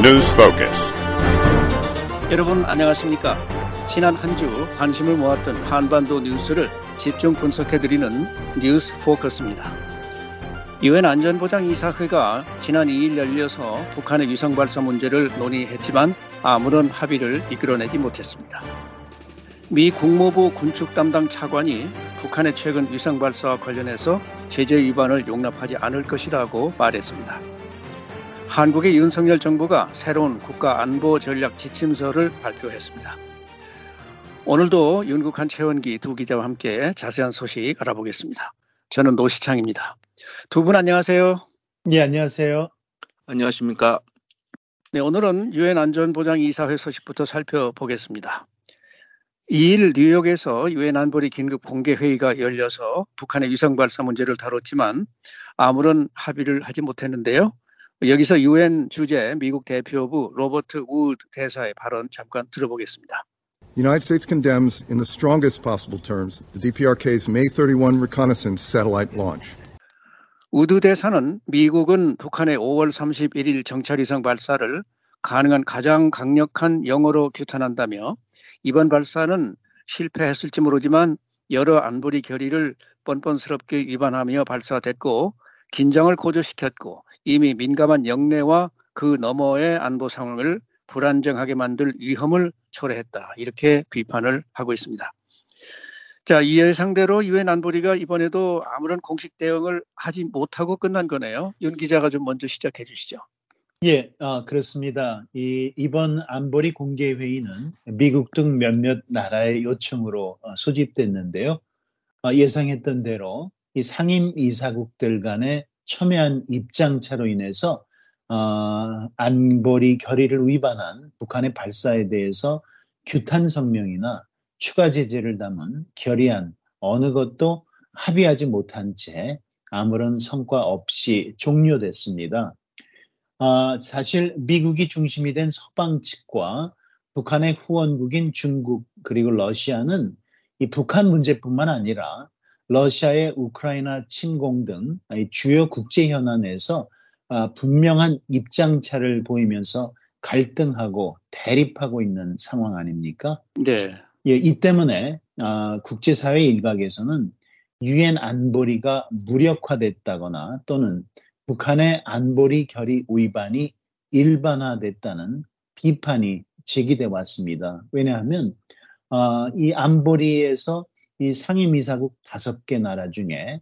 News Focus. 여러분 안녕하십니까? 지난 한 주 관심을 모았던 한반도 뉴스를 집중 분석해드리는 뉴스 포커스입니다. 유엔 안전보장이사회가 지난 2일 열려서 북한의 위성 발사 문제를 논의했지만 아무런 합의를 이끌어내지 못했습니다. 미 국무부 군축 담당 차관이 북한의 최근 위성 발사와 관련해서 제재 위반을 용납하지 않을 것이라고 말했습니다. 한국의 윤석열 정부가 새로운 국가안보 전략 지침서를 발표했습니다. 오늘도 윤국한 최원기 두 기자와 함께 자세한 소식 알아보겠습니다. 저는 노시창입니다. 두 분 안녕하세요. 네, 안녕하세요. 안녕하십니까. 네, 오늘은 유엔 안전보장이사회 소식부터 살펴보겠습니다. 2일 뉴욕에서 유엔 안보리 긴급 공개회의가 열려서 북한의 위성 발사 문제를 다뤘지만 아무런 합의를 하지 못했는데요. 여기서 유엔 주재 미국 대표부 로버트 우드 대사의 발언 잠깐 들어보겠습니다. The United States condemns in the strongest possible terms the DPRK's May 31 reconnaissance satellite launch. 우드 대사는 미국은 북한의 5월 31일 정찰위성 발사를 가능한 가장 강력한 영어로 규탄한다며 이번 발사는 실패했을지 모르지만 여러 안보리 결의를 뻔뻔스럽게 위반하며 발사됐고 긴장을 고조시켰고 이미 민감한 영내와 그 너머의 안보 상황을 불안정하게 만들 위험을 초래했다. 이렇게 비판을 하고 있습니다. 자, 이에 상대로 유엔 안보리가 이번에도 아무런 공식 대응을 하지 못하고 끝난 거네요. 윤 기자가 좀 먼저 시작해 주시죠. 예, 그렇습니다. 이번 안보리 공개회의는 미국 등 몇몇 나라의 요청으로 소집됐는데요. 예상했던 대로 이 상임 이사국들 간의 첨예한 입장차로 인해서 안보리 결의를 위반한 북한의 발사에 대해서 규탄 성명이나 추가 제재를 담은 결의안 어느 것도 합의하지 못한 채 아무런 성과 없이 종료됐습니다. 사실 미국이 중심이 된 서방 측과 북한의 후원국인 중국 그리고 러시아는 이 북한 문제뿐만 아니라 러시아의 우크라이나 침공 등 주요 국제 현안에서 분명한 입장차를 보이면서 갈등하고 대립하고 있는 상황 아닙니까? 네. 예, 이 때문에 국제사회 일각에서는 유엔 안보리가 무력화됐다거나 또는 북한의 안보리 결의 위반이 일반화됐다는 비판이 제기돼 왔습니다. 왜냐하면 이 안보리에서 이 상임이사국 5개 나라 중에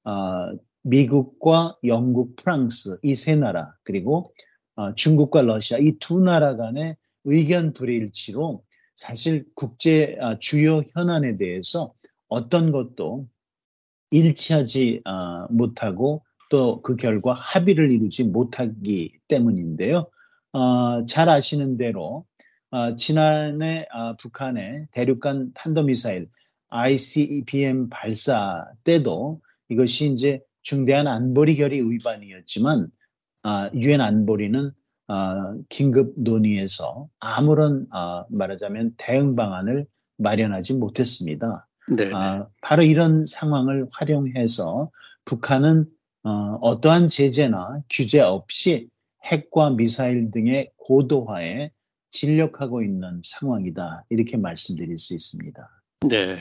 미국과 영국, 프랑스 이 3나라 그리고 중국과 러시아 이 2나라 간의 의견 불일치로 사실 국제 주요 현안에 대해서 어떤 것도 일치하지 못하고 또 그 결과 합의를 이루지 못하기 때문인데요. 잘 아시는 대로 지난해 북한의 대륙간 탄도미사일 ICBM 발사 때도 이것이 이제 중대한 안보리 결의 위반이었지만 유엔 안보리는 긴급 논의에서 아무런 말하자면 대응 방안을 마련하지 못했습니다. 네. 바로 이런 상황을 활용해서 북한은 어떠한 제재나 규제 없이 핵과 미사일 등의 고도화에 진력하고 있는 상황이다. 이렇게 말씀드릴 수 있습니다. 네.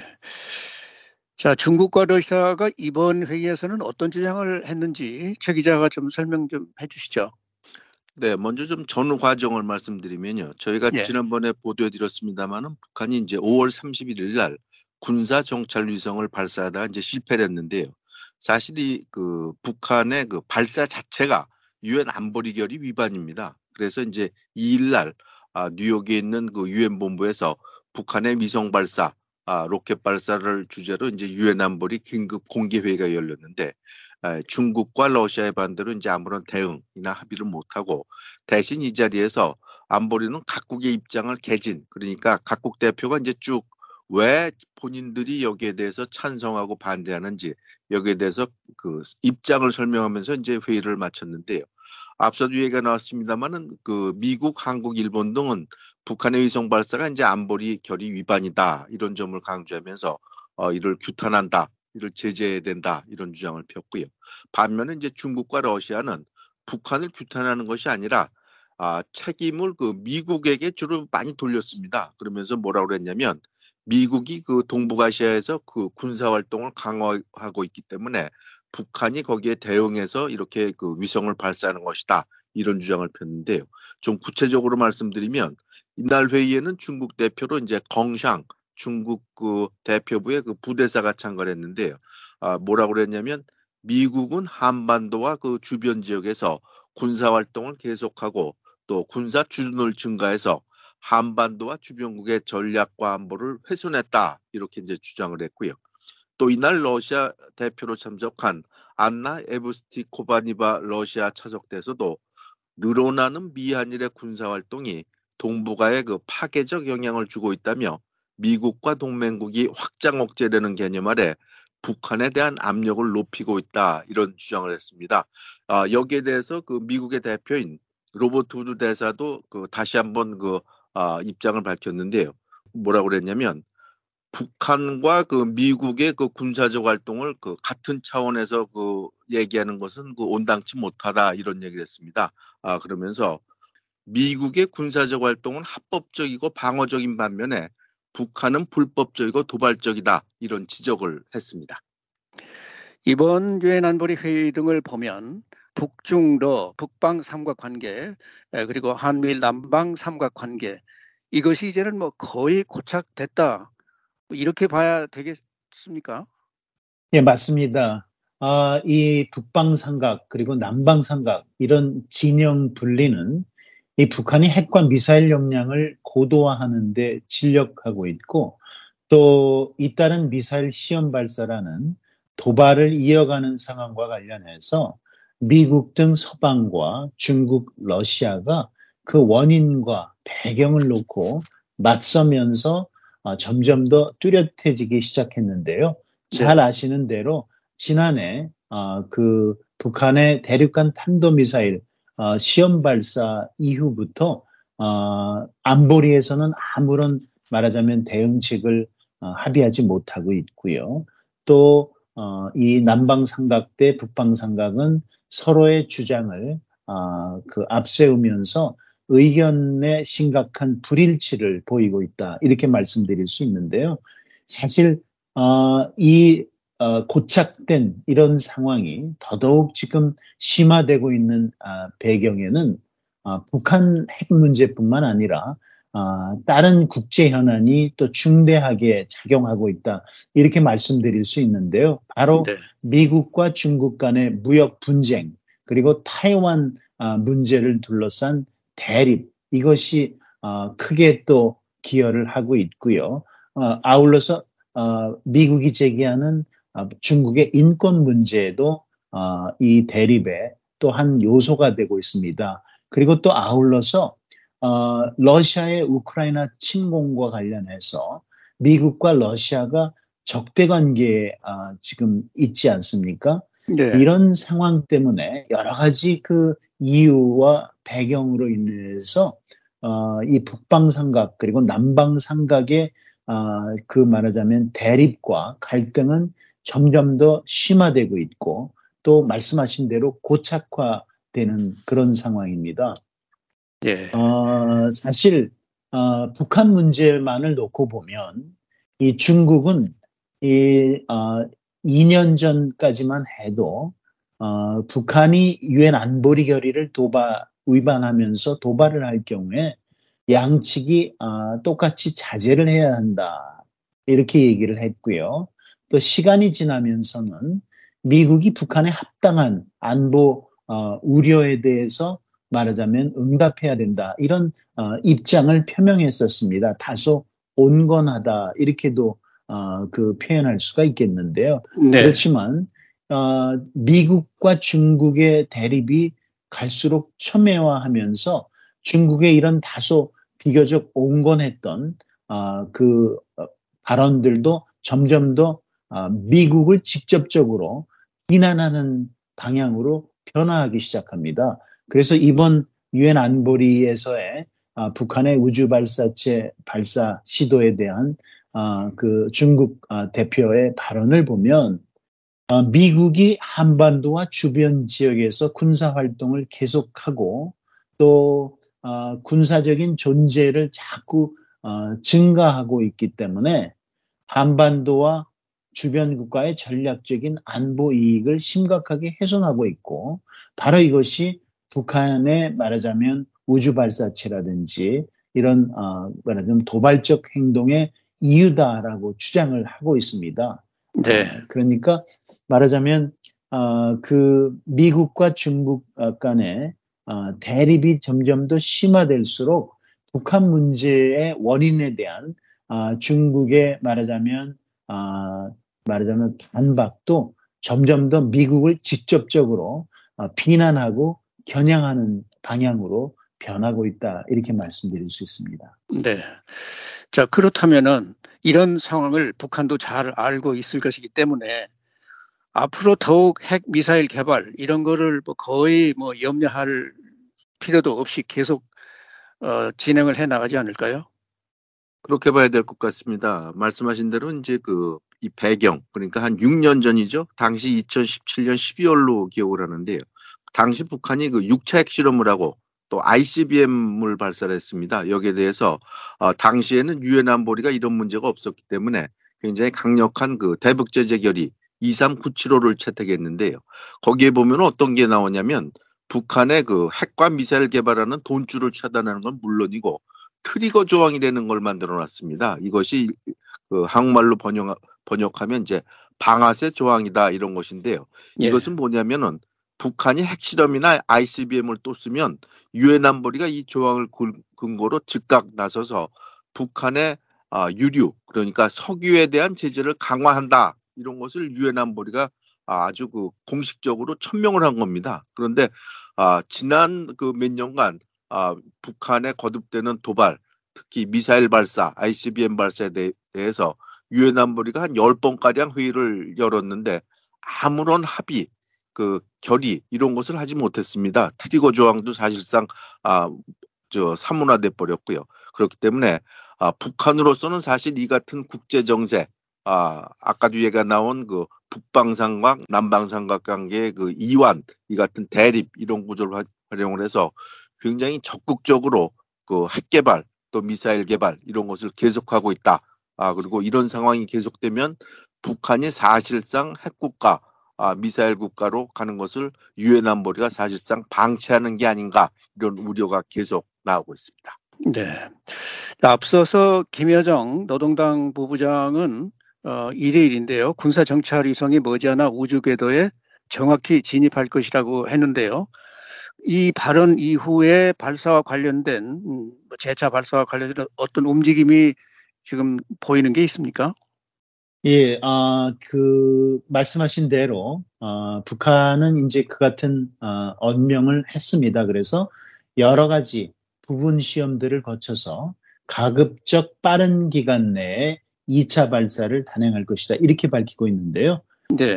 자, 중국과 러시아가 이번 회의에서는 어떤 주장을 했는지 최 기자가 좀 설명 좀 해주시죠. 네, 먼저 좀 전 과정을 말씀드리면요. 저희가 예. 지난번에 보도해드렸습니다만은 북한이 이제 5월 31일 날 군사 정찰 위성을 발사하다가 이제 실패를 했는데요. 사실 그 북한의 그 발사 자체가 유엔 안보리 결의 위반입니다. 그래서 이제 2일 날 뉴욕에 있는 그 유엔 본부에서 북한의 위성 발사, 로켓 발사를 주제로 이제 유엔 안보리 긴급 공개 회의가 열렸는데 중국과 러시아의 반대로 이제 아무런 대응이나 합의를 못하고 대신 이 자리에서 안보리는 각국의 입장을 개진 그러니까 각국 대표가 이제 쭉 왜 본인들이 여기에 대해서 찬성하고 반대하는지 여기에 대해서 그 입장을 설명하면서 이제 회의를 마쳤는데요. 앞서도 얘기가 나왔습니다만은 그 미국, 한국, 일본 등은 북한의 위성 발사가 이제 안보리 결의 위반이다 이런 점을 강조하면서 이를 규탄한다, 이를 제재해야 된다 이런 주장을 폈고요. 반면에 이제 중국과 러시아는 북한을 규탄하는 것이 아니라 책임을 그 미국에게 주로 많이 돌렸습니다. 그러면서 뭐라고 그랬냐면 미국이 그 동북아시아에서 그 군사 활동을 강화하고 있기 때문에 북한이 거기에 대응해서 이렇게 그 위성을 발사하는 것이다. 이런 주장을 폈는데요. 좀 구체적으로 말씀드리면 이날 회의에는 중국 대표로 이제 껑샹 중국 그 대표부의 그 부대사가 참가했는데요. 뭐라고 그랬냐면 미국은 한반도와 그 주변 지역에서 군사 활동을 계속하고 또 군사 주둔을 증가해서 한반도와 주변국의 전략과 안보를 훼손했다. 이렇게 이제 주장을 했고요. 또 이날 러시아 대표로 참석한 안나 에브스티코바니바 러시아 차석대에서도 늘어나는 미한일의 군사 활동이 동북아에 그 파괴적 영향을 주고 있다며 미국과 동맹국이 확장 억제되는 개념 아래 북한에 대한 압력을 높이고 있다 이런 주장을 했습니다. 여기에 대해서 그 미국의 대표인 로버트 우드 대사도 그 다시 한번 그 입장을 밝혔는데요. 뭐라고 그랬냐면 북한과 그 미국의 그 군사적 활동을 그 같은 차원에서 그 얘기하는 것은 그 온당치 못하다 이런 얘기를 했습니다. 그러면서 미국의 군사적 활동은 합법적이고 방어적인 반면에 북한은 불법적이고 도발적이다 이런 지적을 했습니다. 이번 유엔 안보리 회의 등을 보면 북중러 북방 삼각관계 그리고 한미일 남방 삼각관계 이것이 이제는 뭐 거의 고착됐다 이렇게 봐야 되겠습니까? 예, 맞습니다. 이 북방삼각 그리고 남방삼각 이런 진영 분리는 이 북한이 핵과 미사일 역량을 고도화하는 데 진력하고 있고 또 잇따른 미사일 시험 발사라는 도발을 이어가는 상황과 관련해서 미국 등 서방과 중국, 러시아가 그 원인과 배경을 놓고 맞서면서 점점 더 뚜렷해지기 시작했는데요. 잘 아시는 대로 지난해 그 북한의 대륙간 탄도미사일 시험 발사 이후부터 안보리에서는 아무런 말하자면 대응책을 합의하지 못하고 있고요. 또 이 남방삼각 대 북방삼각은 서로의 주장을 그 앞세우면서 의견의 심각한 불일치를 보이고 있다. 이렇게 말씀드릴 수 있는데요. 사실 이 고착된 이런 상황이 더더욱 지금 심화되고 있는 배경에는 북한 핵 문제뿐만 아니라 다른 국제 현안이 또 중대하게 작용하고 있다. 이렇게 말씀드릴 수 있는데요. 바로 미국과 중국 간의 무역 분쟁 그리고 타이완 문제를 둘러싼 대립 이것이 크게 또 기여를 하고 있고요. 아울러서 미국이 제기하는 중국의 인권 문제도 이 대립의 또 한 요소가 되고 있습니다. 그리고 또 아울러서 러시아의 우크라이나 침공과 관련해서 미국과 러시아가 적대 관계에 지금 있지 않습니까? 네. 이런 상황 때문에 여러 가지 그 이유와 배경으로 인해서 이 북방삼각 그리고 남방삼각의 그 말하자면 대립과 갈등은 점점 더 심화되고 있고 또 말씀하신 대로 고착화되는 그런 상황입니다. 예. 사실 북한 문제만을 놓고 보면 이 중국은 이 2년 전까지만 해도 북한이 유엔 안보리 결의를 위반하면서 도발을 할 경우에 양측이 똑같이 자제를 해야 한다. 이렇게 얘기를 했고요. 또 시간이 지나면서는 미국이 북한의 합당한 안보 우려에 대해서 말하자면 응답해야 된다. 이런 입장을 표명했었습니다. 다소 온건하다. 이렇게도 그 표현할 수가 있겠는데요. 네. 그렇지만 미국과 중국의 대립이 갈수록 첨예화하면서 중국의 이런 다소 비교적 온건했던 그 발언들도 점점 더 미국을 직접적으로 비난하는 방향으로 변화하기 시작합니다. 그래서 이번 유엔 안보리에서의 북한의 우주 발사체 발사 시도에 대한 그 중국 대표의 발언을 보면 미국이 한반도와 주변 지역에서 군사 활동을 계속하고 또 군사적인 존재를 자꾸 증가하고 있기 때문에 한반도와 주변 국가의 전략적인 안보 이익을 심각하게 훼손하고 있고, 바로 이것이 북한의 말하자면 우주 발사체라든지 이런 말하자면 도발적 행동의 이유다라고 주장을 하고 있습니다. 네. 그러니까 말하자면 그 미국과 중국 간의 대립이 점점 더 심화될수록 북한 문제의 원인에 대한 중국의 말하자면 반박도 점점 더 미국을 직접적으로 비난하고 겨냥하는 방향으로 변하고 있다, 이렇게 말씀드릴 수 있습니다. 네. 자, 그렇다면은 이런 상황을 북한도 잘 알고 있을 것이기 때문에 앞으로 더욱 핵 미사일 개발 이런 거를 거의 염려할 필요도 없이 계속 진행을 해 나가지 않을까요? 그렇게 봐야 될 것 같습니다. 말씀하신 대로 이제 이 배경, 그러니까 한 6년 전이죠. 당시 2017년 12월로 기억을 하는데요. 당시 북한이 6차 핵실험을 하고 또 ICBM을 발사를 했습니다. 여기에 대해서 당시에는 유엔 안보리가 이런 문제가 없었기 때문에 굉장히 강력한 대북 제재 결의 23975를 채택했는데요. 거기에 보면 어떤 게 나오냐면 북한의 핵과 미사일 개발하는 돈줄을 차단하는 건 물론이고 트리거 조항이라는 걸 만들어 놨습니다. 이것이 한국말로 번역하면 이제 방아쇠 조항이다, 이런 것인데요. 예. 이것은 뭐냐면은 북한이 핵실험이나 ICBM을 또 쓰면 유엔 안보리가 이 조항을 근거로 즉각 나서서 북한의 유류, 그러니까 석유에 대한 제재를 강화한다, 이런 것을 유엔 안보리가 아주 공식적으로 천명을 한 겁니다. 그런데 지난 몇 년간 북한에 거듭되는 도발, 특히 미사일 발사, ICBM 발사에 대해서 유엔 안보리가 한 10번가량 회의를 열었는데 아무런 합의, 결의 이런 것을 하지 못했습니다. 트리거 조항도 사실상 사문화돼 버렸고요. 그렇기 때문에 북한으로서는 사실 이 같은 국제 정세, 아까도 얘기가 나온 북방삼각, 남방삼각 관계의 이완, 이 같은 대립, 이런 구조를 활용을 해서 굉장히 적극적으로 핵 개발, 또 미사일 개발 이런 것을 계속하고 있다. 그리고 이런 상황이 계속되면 북한이 사실상 핵국가, 미사일 국가로 가는 것을 유엔 안보리가 사실상 방치하는 게 아닌가, 이런 우려가 계속 나오고 있습니다. 네. 앞서서 김여정 노동당 부부장은 1일1인데요. 군사정찰위성이 머지않아 우주궤도에 정확히 진입할 것이라고 했는데요. 이 발언 이후에 발사와 관련된 재차 발사와 관련된 어떤 움직임이 지금 보이는 게 있습니까? 예, 말씀하신 대로 북한은 이제 그 같은 언명을 했습니다. 그래서 여러 가지 부분 시험들을 거쳐서 가급적 빠른 기간 내에 2차 발사를 단행할 것이다, 이렇게 밝히고 있는데요. 네.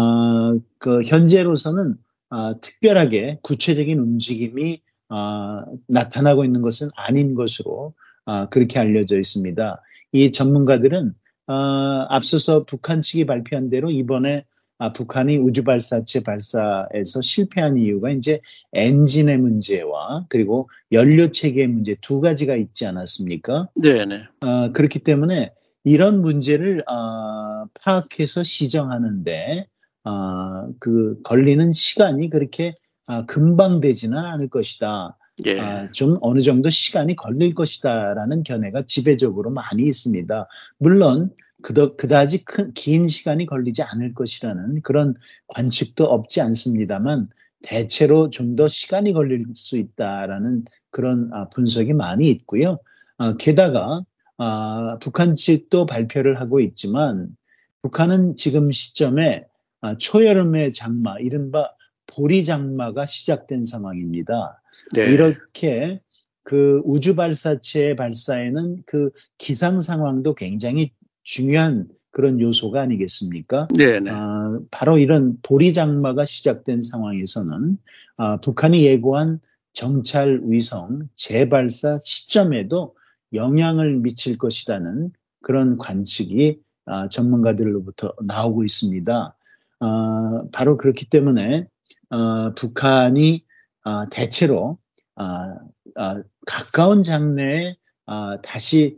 현재로서는 특별하게 구체적인 움직임이 나타나고 있는 것은 아닌 것으로 그렇게 알려져 있습니다. 이 전문가들은 앞서서 북한 측이 발표한 대로 이번에 북한이 우주 발사체 발사에서 실패한 이유가 이제 엔진의 문제와 그리고 연료 체계의 문제, 두 가지가 있지 않았습니까? 네네. 그렇기 때문에 이런 문제를 파악해서 시정하는데 걸리는 시간이 그렇게 금방 되지는 않을 것이다. 예. 좀 어느 정도 시간이 걸릴 것이다라는 견해가 지배적으로 많이 있습니다. 물론 그다지 긴 시간이 걸리지 않을 것이라는 그런 관측도 없지 않습니다만 대체로 좀 더 시간이 걸릴 수 있다라는 그런 분석이 많이 있고요. 게다가 북한 측도 발표를 하고 있지만 북한은 지금 시점에 초여름의 장마, 이른바 보리장마가 시작된 상황입니다. 네. 이렇게 우주 발사체 발사에는 기상 상황도 굉장히 중요한 그런 요소가 아니겠습니까? 네네. 바로 이런 보리장마가 시작된 상황에서는 북한이 예고한 정찰 위성 재발사 시점에도 영향을 미칠 것이라는 그런 관측이 전문가들로부터 나오고 있습니다. 바로 그렇기 때문에 북한이 대체로 가까운 장래에 다시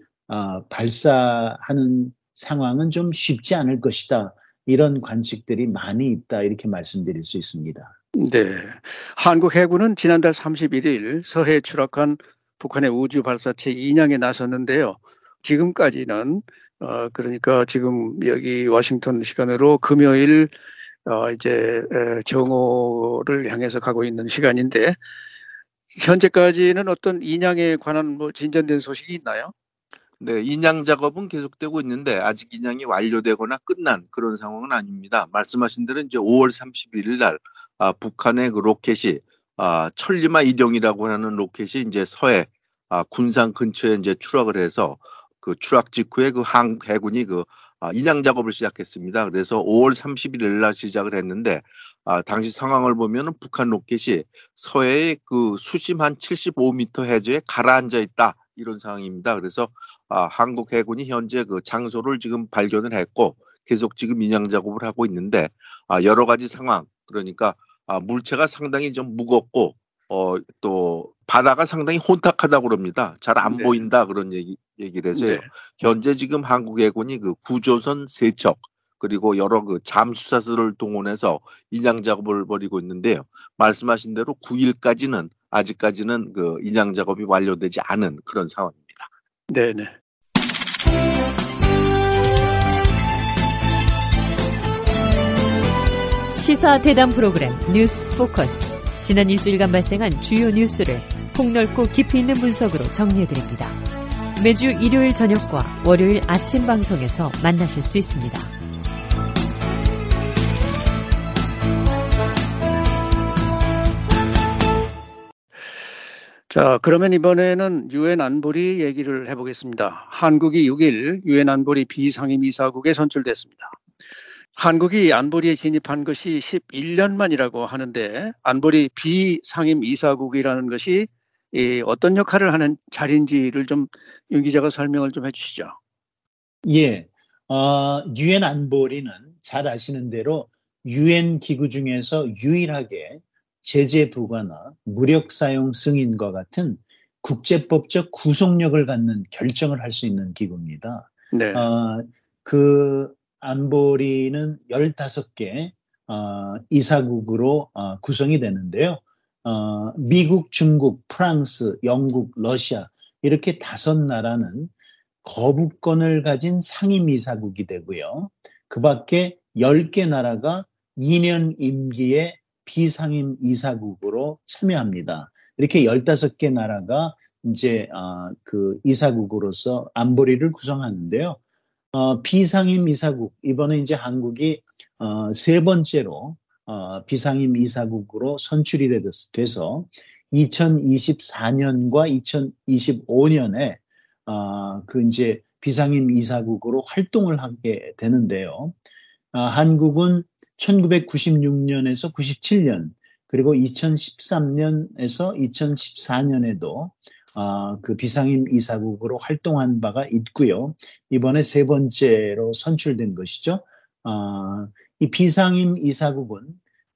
발사하는 상황은 좀 쉽지 않을 것이다. 이런 관측들이 많이 있다. 이렇게 말씀드릴 수 있습니다. 네. 한국 해군은 지난달 31일 서해에 추락한 북한의 우주 발사체 인양에 나섰는데요. 지금까지는 그러니까 지금 여기 워싱턴 시간으로 금요일 이제 정오를 향해서 가고 있는 시간인데 현재까지는 어떤 인양에 관한 뭐 진전된 소식이 있나요? 네, 인양 작업은 계속되고 있는데 아직 인양이 완료되거나 끝난 그런 상황은 아닙니다. 말씀하신 대로 이제 5월 31일 날 북한의 그 로켓이 천리마 일형이라고 하는 로켓이 이제 서해 군산 근처에 이제 추락을 해서 그 추락 직후에 그 해군이 그 인양 작업을 시작했습니다. 그래서 5월 31일 날 시작을 했는데 당시 상황을 보면은 북한 로켓이 서해의 그 수심 한 75m 해저에 가라앉아 있다. 이런 상황입니다. 그래서 한국 해군이 현재 그 장소를 지금 발견을 했고 계속 지금 인양 작업을 하고 있는데 여러 가지 상황 그러니까 물체가 상당히 좀 무겁고 또 바다가 상당히 혼탁하다고 그럽니다. 잘 안 네. 보인다 그런 얘기를 해서요. 네. 현재 지금 한국 해군이 그 구조선 3척 그리고 여러 그 잠수사들을 동원해서 인양 작업을 벌이고 있는데요. 말씀하신 대로 9일까지는 아직까지는 그 인양 작업이 완료되지 않은 그런 상황입니다. 네네. 시사 대담 프로그램 뉴스 포커스. 지난 일주일간 발생한 주요 뉴스를 폭넓고 깊이 있는 분석으로 정리해드립니다. 매주 일요일 저녁과 월요일 아침 방송에서 만나실 수 있습니다. 자, 그러면 이번에는 유엔 안보리 얘기를 해보겠습니다. 한국이 6일 유엔 안보리 비상임이사국에 선출됐습니다. 한국이 안보리에 진입한 것이 11년 만이라고 하는데 안보리 비상임이사국이라는 것이 어떤 역할을 하는 자리인지를 좀 윤 기자가 설명을 좀 해주시죠. 예, 유엔 안보리는 잘 아시는 대로 유엔 기구 중에서 유일하게 제재 부과나 무력 사용 승인과 같은 국제법적 구속력을 갖는 결정을 할 수 있는 기구입니다. 네. 그 안보리는 15개 이사국으로 구성이 되는데요. 미국, 중국, 프랑스, 영국, 러시아 이렇게 5나라는 거부권을 가진 상임이사국이 되고요. 그 밖에 10개 나라가 2년 임기의 비상임이사국으로 참여합니다. 이렇게 15개 나라가 이제 그 이사국으로서 안보리를 구성하는데요. 비상임이사국, 이번에 이제 한국이 3번째로 비상임이사국으로 선출이 돼서 2024년과 2025년에 그 이제 비상임이사국으로 활동을 하게 되는데요. 한국은 1996년에서 97년 그리고 2013년에서 2014년에도 그 비상임이사국으로 활동한 바가 있고요. 이번에 3번째로 선출된 것이죠. 이 비상임이사국은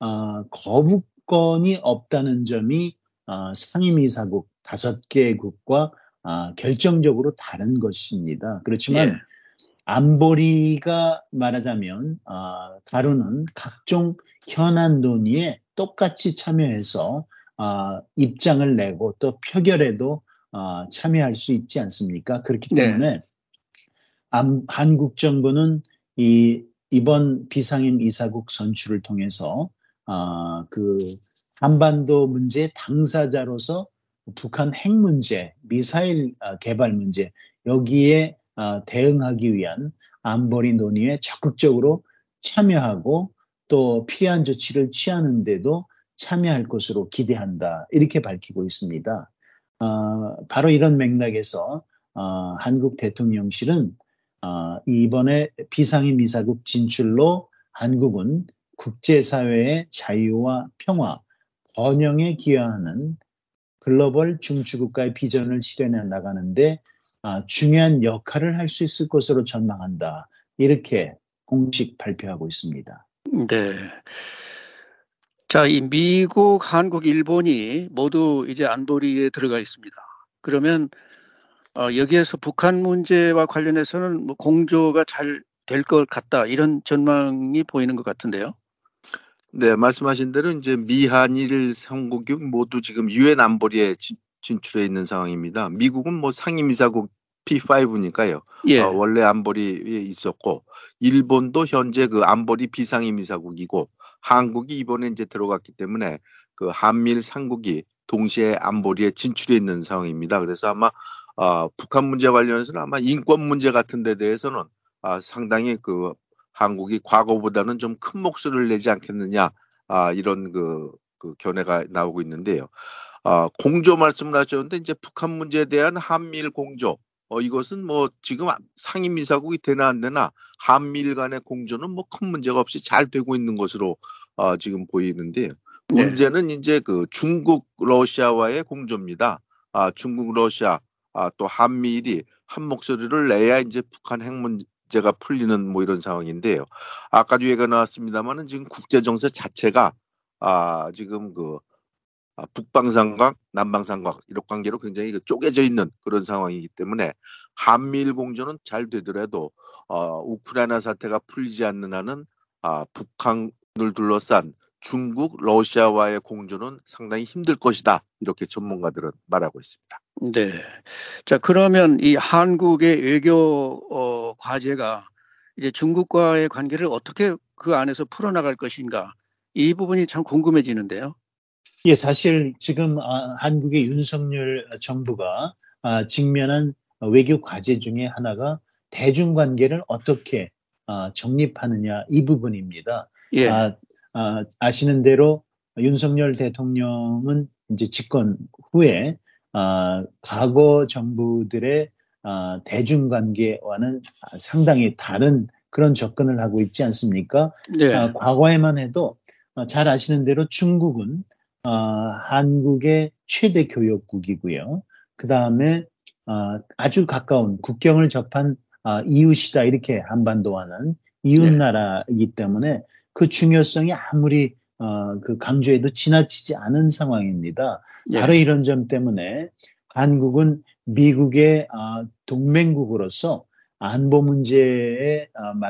거부권이 없다는 점이 상임이사국 5개국과 결정적으로 다른 것입니다. 그렇지만 예. 안보리가 말하자면 다루는 각종 현안 논의에 똑같이 참여해서 입장을 내고 또 표결에도 참여할 수 있지 않습니까? 그렇기 때문에 한국 정부는 이번 비상임이사국 선출을 통해서 그 한반도 문제 당사자로서 북한 핵 문제, 미사일 개발 문제 여기에 대응하기 위한 안보리 논의에 적극적으로 참여하고 또 필요한 조치를 취하는 데도 참여할 것으로 기대한다. 이렇게 밝히고 있습니다. 바로 이런 맥락에서 한국 대통령실은 이번에 비상임이사국 진출로 한국은 국제사회의 자유와 평화, 번영에 기여하는 글로벌 중추국가의 비전을 실현해 나가는데 중요한 역할을 할 수 있을 것으로 전망한다. 이렇게 공식 발표하고 있습니다. 네. 자, 이 미국, 한국, 일본이 모두 이제 안보리에 들어가 있습니다. 그러면 여기에서 북한 문제와 관련해서는 뭐 공조가 잘 될 것 같다 이런 전망이 보이는 것 같은데요. 네, 말씀하신 대로 이제 미한일 상국이 모두 지금 유엔 안보리에 진출해 있는 상황입니다. 미국은 뭐 상임이사국 P5니까요. 예, 원래 안보리에 있었고, 일본도 현재 그 안보리 비상임이사국이고, 한국이 이번에 이제 들어갔기 때문에 그 한미일 상국이 동시에 안보리에 진출해 있는 상황입니다. 그래서 아마 북한 문제 관련해서는 아마 인권 문제 같은 데 대해서는 상당히 그 한국이 과거보다는 좀 큰 목소리를 내지 않겠느냐, 이런 그 견해가 나오고 있는데요. 공조 말씀을 하셨는데 이제 북한 문제에 대한 한미일 공조, 이것은 뭐 지금 상임이사국이 되나 안 되나 한미일 간의 공조는 뭐 큰 문제가 없이 잘 되고 있는 것으로 지금 보이는데요. 네. 문제는 이제 그 중국 러시아와의 공조입니다. 중국 러시아 또 한미일이 한 목소리를 내야 이제 북한 핵 문제가 풀리는 뭐 이런 상황인데요. 아까도 얘기가 나왔습니다만은 지금 국제 정세 자체가 지금 그 북방삼각, 남방삼각 이런 관계로 굉장히 쪼개져 있는 그런 상황이기 때문에 한미일 공조는 잘 되더라도 우크라이나 사태가 풀리지 않는 한은 북한을 둘러싼 중국, 러시아와의 공조는 상당히 힘들 것이다. 이렇게 전문가들은 말하고 있습니다. 네. 자, 그러면 이 한국의 외교 과제가 이제 중국과의 관계를 어떻게 그 안에서 풀어나갈 것인가? 이 부분이 참 궁금해지는데요. 예, 사실 지금 한국의 윤석열 정부가 직면한 외교 과제 중에 하나가 대중관계를 어떻게 정립하느냐 이 부분입니다. 예, 아시는 대로 윤석열 대통령은 이제 집권 후에 과거 정부들의 대중관계와는 상당히 다른 그런 접근을 하고 있지 않습니까? 네, 과거에만 해도 잘 아시는 대로 중국은 한국의 최대 교역국이고요. 그 다음에 아주 가까운 국경을 접한 이웃이다 이렇게 한반도와는 이웃나라이기 때문에 그 중요성이 아무리 그 강조해도 지나치지 않은 상황입니다. 바로 예, 이런 점 때문에 한국은 미국의 동맹국으로서 안보 문제에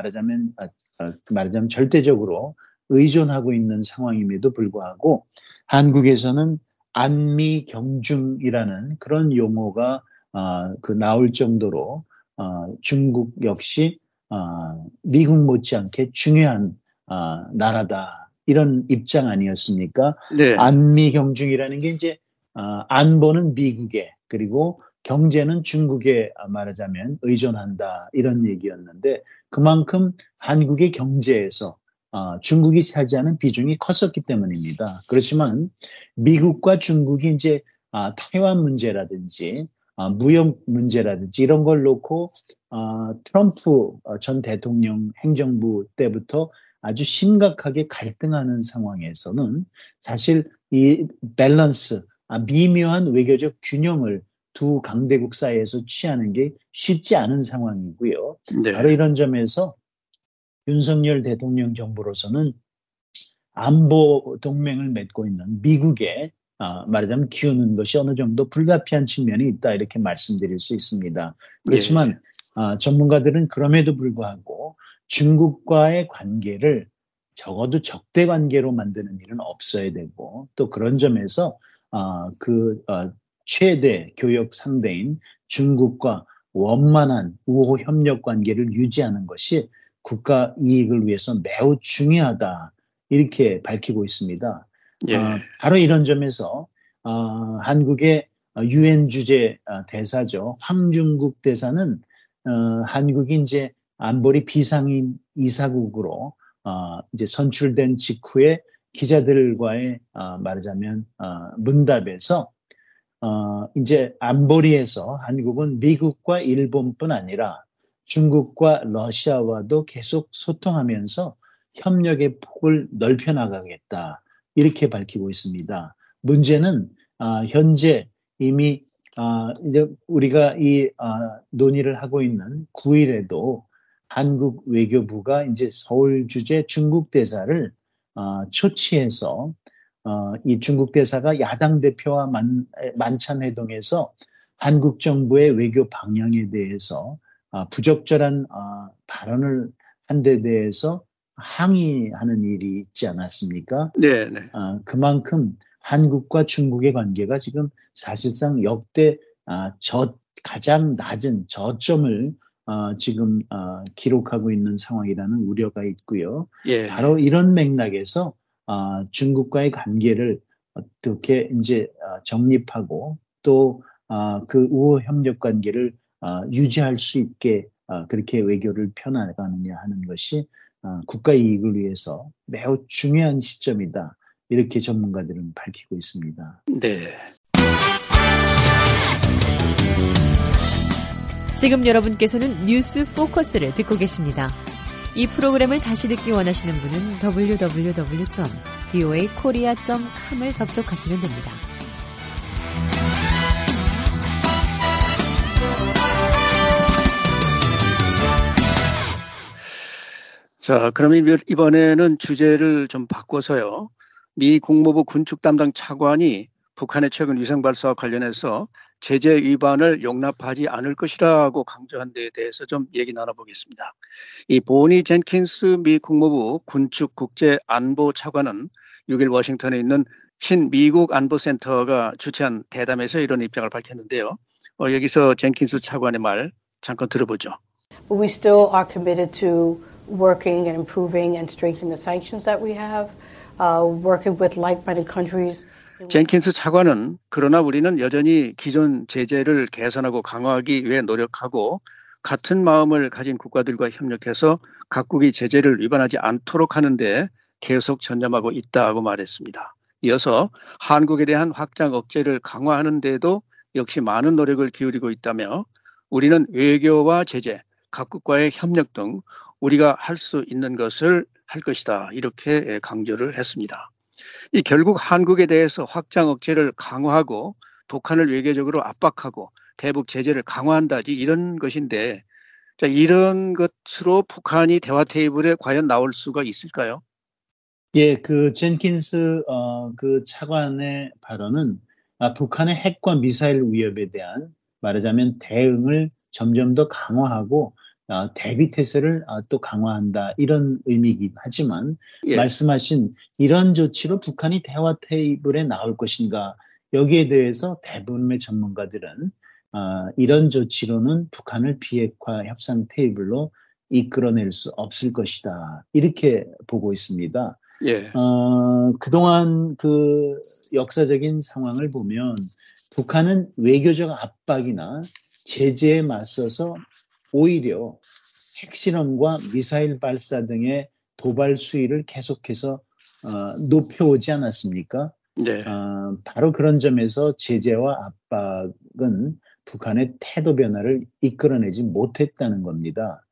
말하자면 절대적으로 의존하고 있는 상황임에도 불구하고 한국에서는 안미 경중이라는 그런 용어가 나올 정도로 중국 역시 미국 못지않게 중요한 나라다 이런 입장 아니었습니까? 네, 안미 경중이라는 게 이제 안보는 미국에 그리고 경제는 중국에 말하자면 의존한다 이런 얘기였는데 그만큼 한국의 경제에서 중국이 차지하는 비중이 컸었기 때문입니다. 그렇지만 미국과 중국이 이제 타이완 문제라든지 무역 문제라든지 이런 걸 놓고 트럼프 전 대통령 행정부 때부터 아주 심각하게 갈등하는 상황에서는 사실 이 밸런스, 미묘한 외교적 균형을 두 강대국 사이에서 취하는 게 쉽지 않은 상황이고요. 네, 바로 이런 점에서 윤석열 대통령 정부로서는 안보 동맹을 맺고 있는 미국에 말하자면 기우는 것이 어느 정도 불가피한 측면이 있다 이렇게 말씀드릴 수 있습니다. 그렇지만 전문가들은 그럼에도 불구하고 중국과의 관계를 적어도 적대 관계로 만드는 일은 없어야 되고 또 그런 점에서 최대 교역 상대인 중국과 원만한 우호 협력 관계를 유지하는 것이 국가 이익을 위해서 매우 중요하다. 이렇게 밝히고 있습니다. 예, 바로 이런 점에서 한국의 유엔 주재 대사죠. 황중국 대사는 한국이 이제 안보리 비상임 이사국으로 이제 선출된 직후에 기자들과의 말하자면 문답에서 이제 안보리에서 한국은 미국과 일본뿐 아니라 중국과 러시아와도 계속 소통하면서 협력의 폭을 넓혀나가겠다. 이렇게 밝히고 있습니다. 문제는 현재 이미 이제 우리가 이 논의를 하고 있는 9일에도 한국 외교부가 이제 서울 주재 중국 대사를 초치해서 이 중국 대사가 야당 대표와 만찬 회동에서 한국 정부의 외교 방향에 대해서 부적절한 발언을 한 데 대해서 항의하는 일이 있지 않았습니까? 네, 네. 그만큼 한국과 중국의 관계가 지금 사실상 역대 가장 낮은 저점을 지금 기록하고 있는 상황이라는 우려가 있고요. 예. 바로 이런 맥락에서 중국과의 관계를 어떻게 이제 정립하고 또 그 우호 협력 관계를 유지할 수 있게 그렇게 외교를 펴나가느냐 하는 것이 국가 이익을 위해서 매우 중요한 시점이다. 이렇게 전문가들은 밝히고 있습니다. 네. 지금 여러분께서는 뉴스 포커스를 듣고 계십니다. 이 프로그램을 다시 듣기 원하시는 분은 www.voakorea.com을 접속하시면 됩니다. 자, 그러면 이번에는 주제를 좀 바꿔서요. 미 국무부 군축 담당 차관이 북한의 최근 위성 발사와 관련해서 제재 위반을 용납하지 않을 것이라고 강조한 데에 대해서 좀 얘기 나눠보겠습니다. 이 보니 젠킨스 미 국무부 군축 국제안보 차관은 6일 워싱턴에 있는 신미국 안보센터가 주최한 대담에서 이런 입장을 밝혔는데요. 여기서 젠킨스 차관의 말 잠깐 들어보죠. But we still are committed to working and improving and strengthening the sanctions that we have, working with like-minded countries. 젠킨스 차관은 그러나 우리는 여전히 기존 제재를 개선하고 강화하기 위해 노력하고 같은 마음을 가진 국가들과 협력해서 각국이 제재를 위반하지 않도록 하는데 계속 전념하고 있다고 말했습니다. 이어서 한국에 대한 확장 억제를 강화하는 데도 역시 많은 노력을 기울이고 있다며 우리는 외교와 제재, 각국과의 협력 등 우리가 할 수 있는 것을 할 것이다. 이렇게 강조를 했습니다. 이 결국 한국에 대해서 확장 억제를 강화하고 북한을 외교적으로 압박하고 대북 제재를 강화한다. 이런 것인데 자, 이런 것으로 북한이 대화 테이블에 과연 나올 수가 있을까요? 예, 그 젠킨스 그 차관의 발언은 북한의 핵과 미사일 위협에 대한 말하자면 대응을 점점 더 강화하고 대비 태세를 또 강화한다 이런 의미이긴 하지만 예. 말씀하신 이런 조치로 북한이 대화 테이블에 나올 것인가 여기에 대해서 대부분의 전문가들은 이런 조치로는 북한을 비핵화 협상 테이블로 이끌어낼 수 없을 것이다 이렇게 보고 있습니다. 예. 그동안 그 역사적인 상황을 보면 북한은 외교적 압박이나 제재에 맞서서 오히려 핵실험과 미사일 발사 등의 도발 수위를 계속해서 높여오지 않았습니까? 네. 바로 그런 점에서 제재와 압박은 북한의 태도 변화를 이끌어내지 못했다는 겁니다.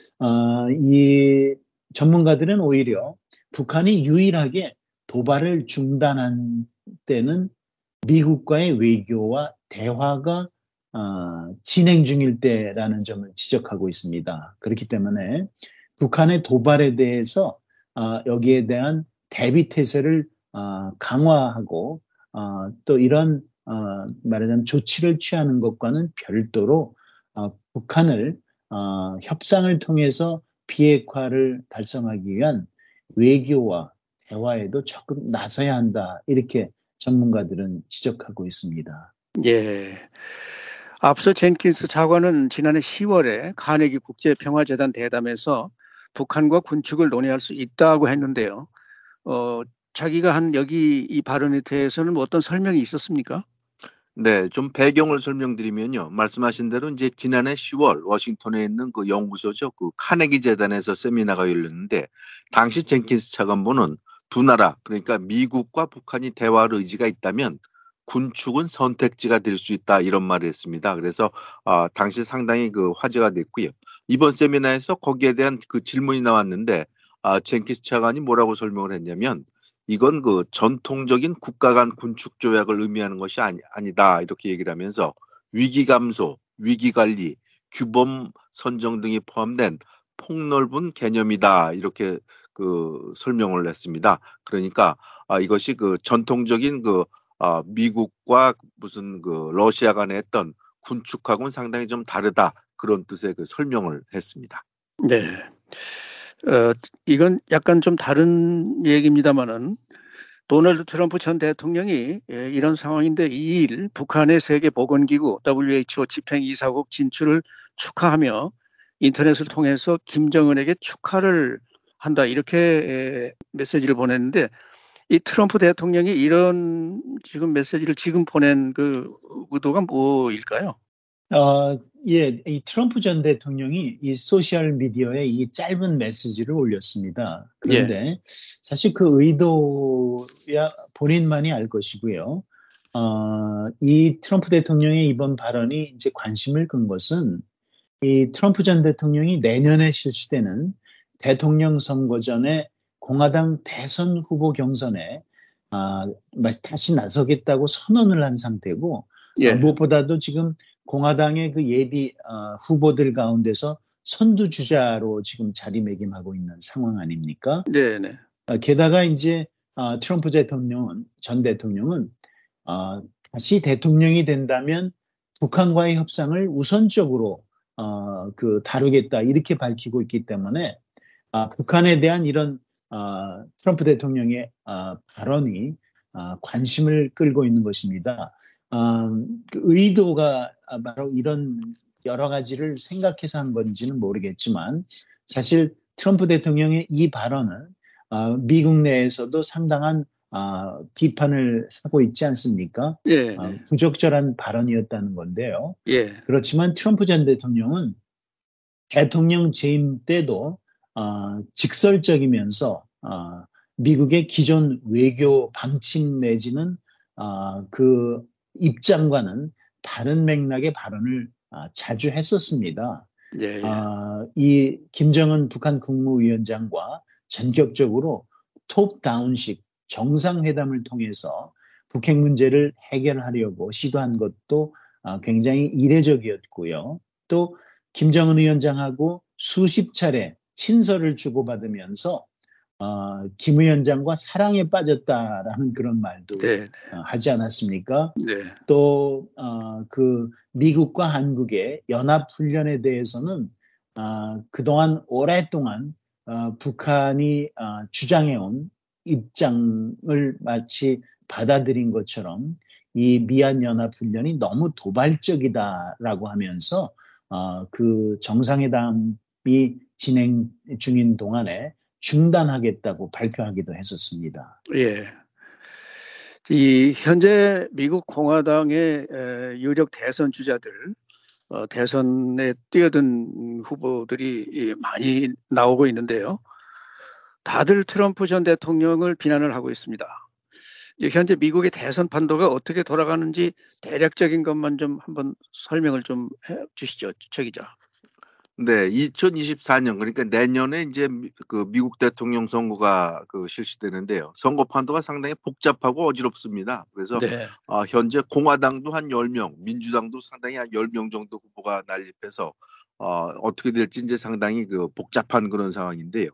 이 전문가들은 오히려 북한이 유일하게 도발을 중단한 때는 미국과의 외교와 대화가 진행 중일 때라는 점을 지적하고 있습니다. 그렇기 때문에 북한의 도발에 대해서 여기에 대한 대비 태세를 강화하고 또 이런 말하자면 조치를 취하는 것과는 별도로 북한을 협상을 통해서 비핵화를 달성하기 위한 외교와 대화에도 적극 나서야 한다. 이렇게 전문가들은 지적하고 있습니다. 예. 앞서 젠킨스 차관은 지난해 10월에 카네기 국제평화재단 대담에서 북한과 군축을 논의할 수 있다고 했는데요. 자기가 한 여기 이 발언에 대해서는 뭐 어떤 설명이 있었습니까? 네, 좀 배경을 설명드리면요. 말씀하신 대로 이제 지난해 10월 워싱턴에 있는 그 연구소죠. 그 카네기 재단에서 세미나가 열렸는데 당시 젠킨스 차관보는 두 나라, 그러니까 미국과 북한이 대화할 의지가 있다면 군축은 선택지가 될 수 있다 이런 말을 했습니다. 그래서 당시 상당히 그 화제가 됐고요. 이번 세미나에서 거기에 대한 그 질문이 나왔는데 젠킨스 차관이 뭐라고 설명을 했냐면 이건 그 전통적인 국가 간 군축 조약을 의미하는 것이 아니다 이렇게 얘기를 하면서 위기 감소, 위기 관리, 규범 선정 등이 포함된 폭넓은 개념이다 이렇게 그 설명을 했습니다. 그러니까 이것이 그 전통적인 그 미국과 무슨 그 러시아 간에 했던 군축하고는 상당히 좀 다르다 그런 뜻의 그 설명을 했습니다. 네. 이건 약간 좀 다른 얘기입니다만은 도널드 트럼프 전 대통령이 이런 상황인데 2일 북한의 세계보건기구 WHO 집행이사국 진출을 축하하며 인터넷을 통해서 김정은에게 축하를 한다 이렇게 메시지를 보냈는데 이 트럼프 대통령이 이런 지금 메시지를 지금 보낸 그 의도가 뭐일까요? 예, 이 트럼프 전 대통령이 이 소셜 미디어에 이 짧은 메시지를 올렸습니다. 그런데 사실 그 의도야 본인만이 알 것이고요. 이 트럼프 대통령의 이번 발언이 이제 관심을 끈 것은 이 트럼프 전 대통령이 내년에 실시되는 대통령 선거 전에 공화당 대선 후보 경선에 다시 나서겠다고 선언을 한 상태고 무엇보다도 지금 공화당의 그 예비 후보들 가운데서 선두주자로 지금 자리매김하고 있는 상황 아닙니까? 네네. 게다가 이제 트럼프 전 대통령은 다시 대통령이 된다면 북한과의 협상을 우선적으로 그 다루겠다 이렇게 밝히고 있기 때문에 북한에 대한 이런 트럼프 대통령의 발언이 관심을 끌고 있는 것입니다. 그 의도가 바로 이런 여러 가지를 생각해서 한 건지는 모르겠지만 사실 트럼프 대통령의 이 발언은 미국 내에서도 상당한 비판을 사고 있지 않습니까? 부적절한 발언이었다는 건데요. 그렇지만 트럼프 전 대통령은 대통령 재임 때도 직설적이면서 미국의 기존 외교 방침 내지는 그 입장과는 다른 맥락의 발언을 자주 했었습니다. 이 김정은 북한 국무위원장과 전격적으로 톱다운식 정상회담을 통해서 북핵 문제를 해결하려고 시도한 것도 굉장히 이례적이었고요. 또 김정은 위원장하고 수십 차례 친서를 주고받으면서 김 위원장과 사랑에 빠졌다라는 그런 말도 하지 않았습니까? 또 그 미국과 한국의 연합훈련에 대해서는 그동안 오랫동안 북한이 주장해온 입장을 마치 받아들인 것처럼 이 미얀 연합훈련이 너무 도발적이다라고 하면서 그 정상회담이 진행 중인 동안에 중단하겠다고 발표하기도 했었습니다. 이 현재 미국 공화당의 유력 대선 주자들, 대선에 뛰어든 후보들이 많이 나오고 있는데요. 다들 트럼프 전 대통령을 비난을 하고 있습니다. 현재 미국의 대선 판도가 어떻게 돌아가는지 대략적인 것만 좀 한번 설명을 좀 해 주시죠, 최 기자. 네, 2024년 그러니까 내년에 이제 그 미국 대통령 선거가 그 실시되는데요. 선거 판도가 상당히 복잡하고 어지럽습니다. 그래서 현재 공화당도 한 10명, 민주당도 상당히 한 10명 정도 후보가 난립해서 어떻게 될지 이제 상당히 그 복잡한 그런 상황인데요.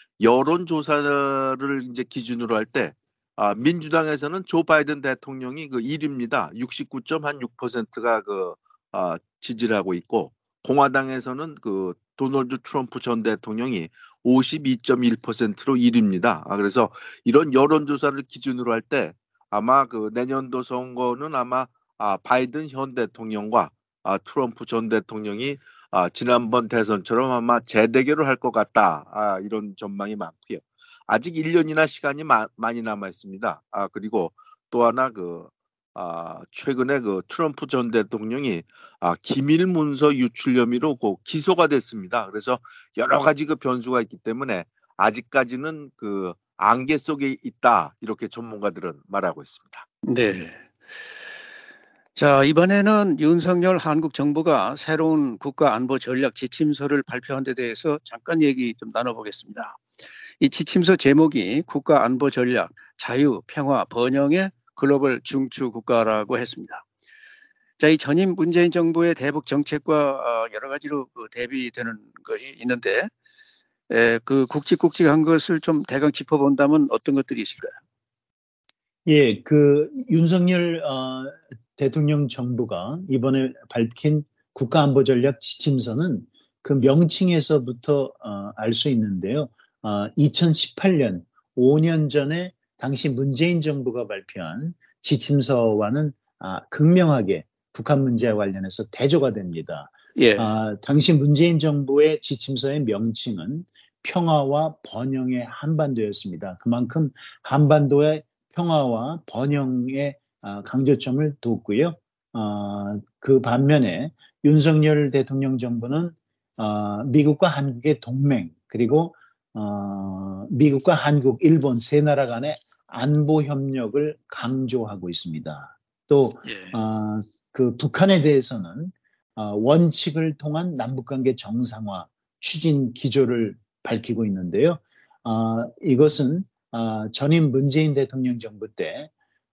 여론조사를 이제 기준으로 할 때 민주당에서는 조 바이든 대통령이 그 1위입니다. 69.6%가 그 지지를 하고 있고 공화당에서는 그 도널드 트럼프 전 대통령이 52.1%로 1위입니다. 그래서 이런 여론조사를 기준으로 할 때 아마 그 내년도 선거는 아마 바이든 현 대통령과 트럼프 전 대통령이 지난번 대선처럼 아마 재대결을 할 것 같다. 이런 전망이 많고요. 아직 1년이나 시간이 많이 남아 있습니다. 그리고 또 하나 최근에 그 트럼프 전 대통령이 기밀 문서 유출 혐의로 기소가 됐습니다. 그래서 여러 가지 그 변수가 있기 때문에 아직까지는 그 안개 속에 있다. 이렇게 전문가들은 말하고 있습니다. 네. 자, 이번에는 윤석열 한국 정부가 새로운 국가안보 전략 지침서를 발표한 데 대해서 잠깐 얘기 좀 나눠보겠습니다. 이 지침서 제목이 국가안보 전략 자유, 평화, 번영의 글로벌 중추 국가라고 했습니다. 자, 이 전임 문재인 정부의 대북 정책과 여러 가지로 대비되는 것이 있는데 그 굵직굵직한 것을 좀 대강 짚어본다면 어떤 것들이 있을까요? 예, 그 윤석열 대통령 정부가 이번에 밝힌 국가안보전략 지침서는 그 명칭에서부터 알 수 있는데요. 2018년 5년 전에 당시 문재인 정부가 발표한 지침서와는 극명하게 북한 문제와 관련해서 대조가 됩니다. 예. 당시 문재인 정부의 지침서의 명칭은 평화와 번영의 한반도였습니다. 그만큼 한반도의 평화와 번영의 강조점을 뒀고요. 그 반면에 윤석열 대통령 정부는 미국과 한국의 동맹, 그리고 미국과 한국, 일본 세 나라 간의 안보 협력을 강조하고 있습니다. 또 그 북한에 대해서는 원칙을 통한 남북관계 정상화 추진 기조를 밝히고 있는데요. 이것은 전임 문재인 대통령 정부 때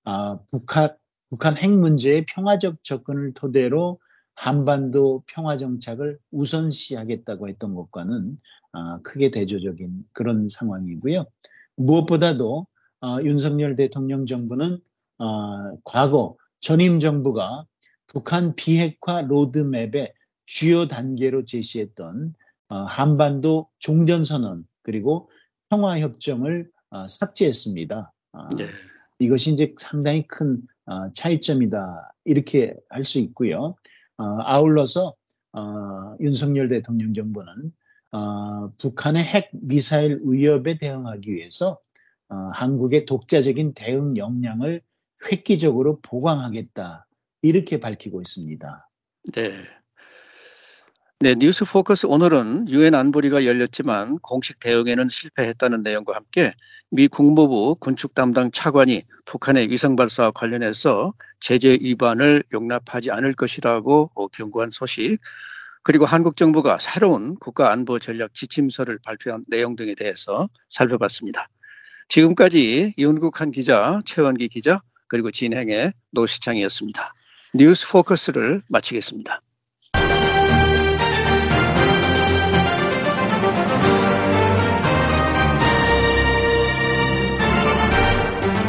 북한 핵 문제의 평화적 접근을 토대로 한반도 평화 정착을 우선시하겠다고 했던 것과는 크게 대조적인 그런 상황이고요. 무엇보다도 윤석열 대통령 정부는 과거 전임 정부가 북한 비핵화 로드맵의 주요 단계로 제시했던 한반도 종전선언 그리고 평화협정을 삭제했습니다. 네. 이것이 이제 상당히 큰 차이점이다 이렇게 할 수 있고요. 아울러서 윤석열 대통령 정부는 북한의 핵 미사일 위협에 대응하기 위해서 한국의 독자적인 대응 역량을 획기적으로 보강하겠다 이렇게 밝히고 있습니다. 네. 네, 뉴스 포커스 오늘은 유엔 안보리가 열렸지만 공식 대응에는 실패했다는 내용과 함께 미 국무부 군축 담당 차관이 북한의 위성 발사와 관련해서 제재 위반을 용납하지 않을 것이라고 경고한 소식, 그리고 한국 정부가 새로운 국가안보전략 지침서를 발표한 내용 등에 대해서 살펴봤습니다. 지금까지 이은국한 기자, 최원기 기자, 그리고 진행의 노시창이었습니다. 뉴스 포커스를 마치겠습니다.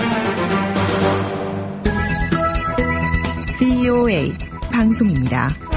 VOA 방송입니다.